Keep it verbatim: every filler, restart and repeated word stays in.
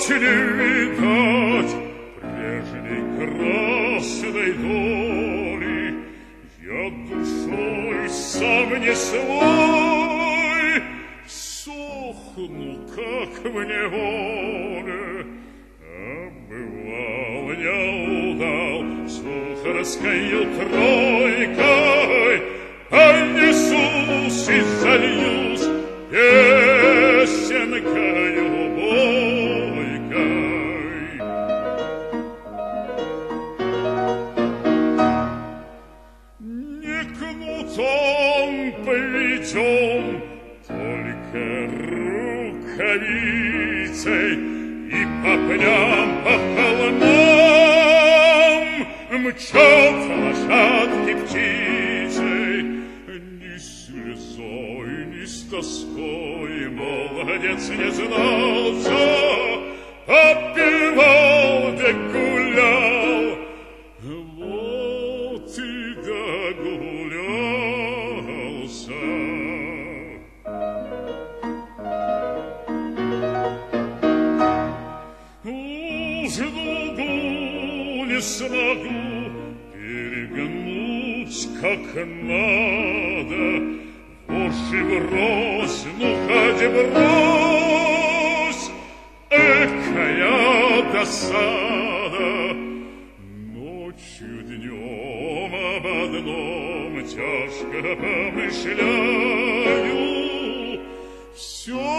ночь не видать прежней красной доли. Я душой сам не свой, сохну, как в неволе. А бывал я удал с Ухарскою тройкой, а несусь и зальюсь песенкою бойкой. Не кнутом поведем, только рукавицей, и по пням, по холмам мчатся лошадки птицей. Ни слезой, ни с тоской молодец не знался, попивал да гулял, вот и догулялся. Узду не смогу перегнуть, как надо. Уж и брось, ну хоть брось, экая досада. Ночью днем об одном тяжко помышляю, все